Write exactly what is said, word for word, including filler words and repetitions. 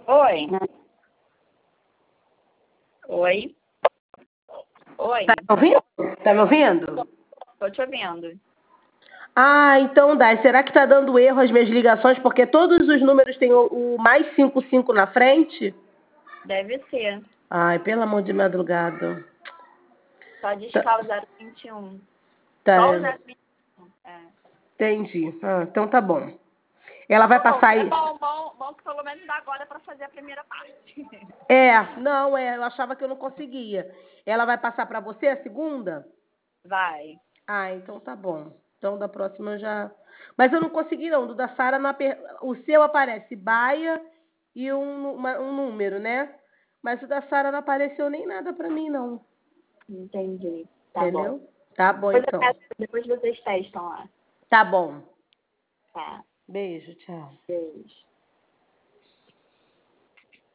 Oi. Oi. Oi. Tá me ouvindo? Tá me ouvindo? Tô te ouvindo. Ah, então dá. Será que tá dando erro as minhas ligações? Porque todos os números têm o, o mais cinco cinco na frente? Deve ser. Ai, pelo amor de madrugada. Só discar o zero vinte e um. Tá, Só o zero vinte e um. É. entendi. Ah, então tá bom. Ela vai Tá bom, passar é aí. bom, bom, bom que pelo menos dá agora pra fazer a primeira parte. É, não, é, eu achava que eu não conseguia. Ela vai passar pra você a segunda? Vai. Ah, então tá bom. Então da próxima eu já. Mas eu não consegui, não. Do da Sara, não aper- o seu aparece baia e um, uma- um número, né? Mas o da Sara não apareceu nem nada pra mim, não. Entendi. Tá bom. Entendeu? Tá bom, Depois, eu então. peço- depois vocês testam lá. Tá bom. Tá. Beijo, tchau. Beijo.